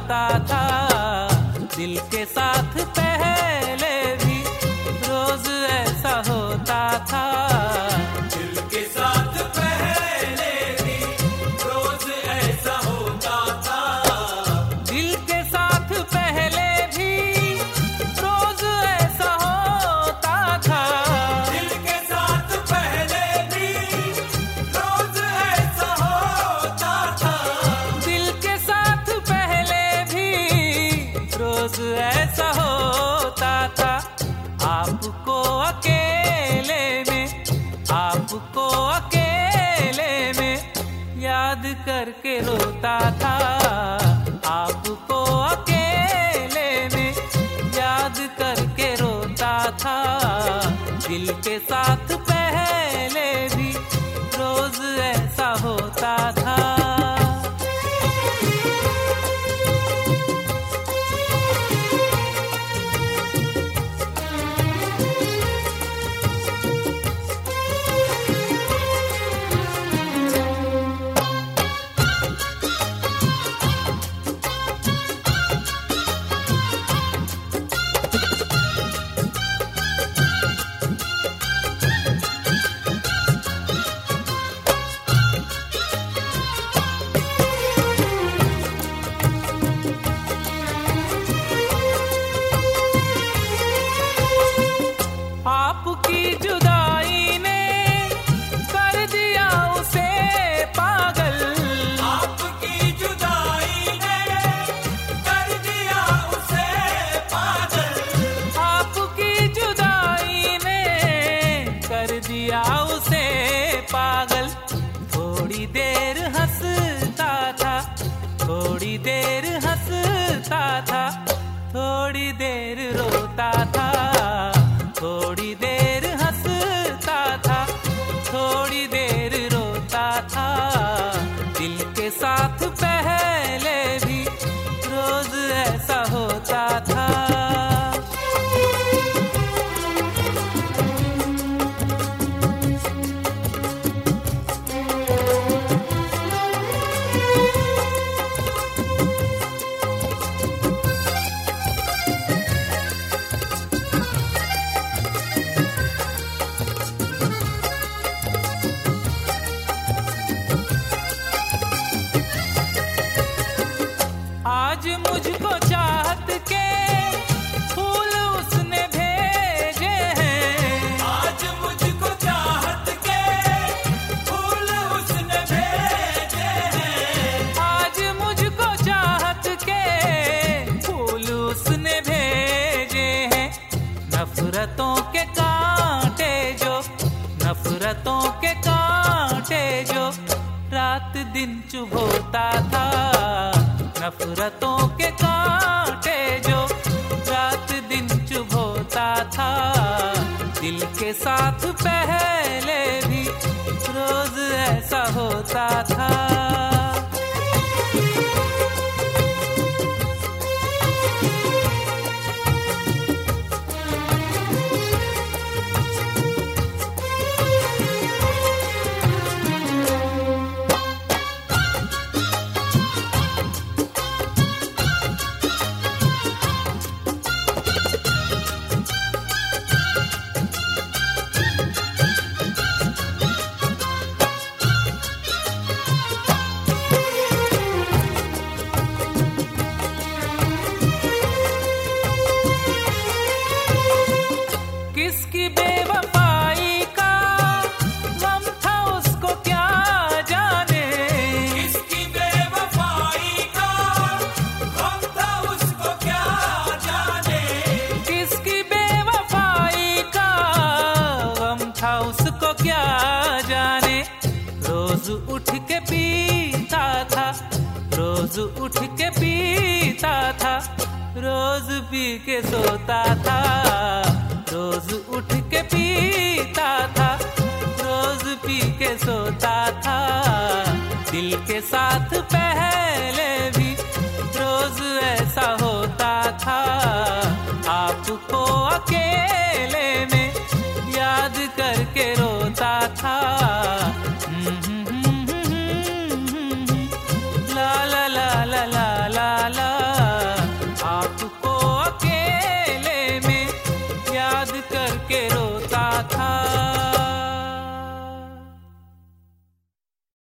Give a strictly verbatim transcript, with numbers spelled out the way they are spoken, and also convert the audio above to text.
आता था। दिल के साथ पहले भी रोज ऐसा होता था। दिल के साथ पहले भी रोज ऐसा होता था। दिल के साथ पहले भी रोज ऐसा होता था। दिल के साथ पहले भी रोज ऐसा होता था। दिल के साथ पहले भी रोज ऐसा होता था। आपको अकेले में, आपको अकेले में याद करके रोता था। आपको अकेले में याद करके रोता था। दिल के साथ पहले भी रोज ऐसा होता था। आपकी जुदाई ने कर दिया उसे पागल। आपकी जुदाई ने कर दिया उसे पागल। आपकी जुदाई ने कर दिया उसे पागल। थोड़ी देर हंसता था, थोड़ी देर हंसता था, थोड़ी देर रोता था। थोड़ी देर हंसता था, थोड़ी देर रोता था। दिल के साथ पहले भी रोज ऐसा होता था। आज मुझको चाहत के फूल उसने भेजे हैं। आज मुझको चाहत के फूल उसने भेजे हैं। आज मुझको चाहत के फूल उसने भेजे हैं। नफरतों के कांटे जो, नफरतों के कांटे जो रात दिन चुभोता था। नफरतों के कांटे जो रात दिन चुभोता था। दिल के साथ पहले भी रोज ऐसा होता था। किसकी बेवफाई का गम था उसको क्या जाने। किसकी बेवफाई का गम था उसको क्या जाने। किसकी बेवफाई का गम था उसको क्या जाने। रोज उठ के पीता था, रोज उठ के पीता था, रोज पी के सोता था। रोज उठ के पीता था, रोज पी के सोता था। दिल के साथ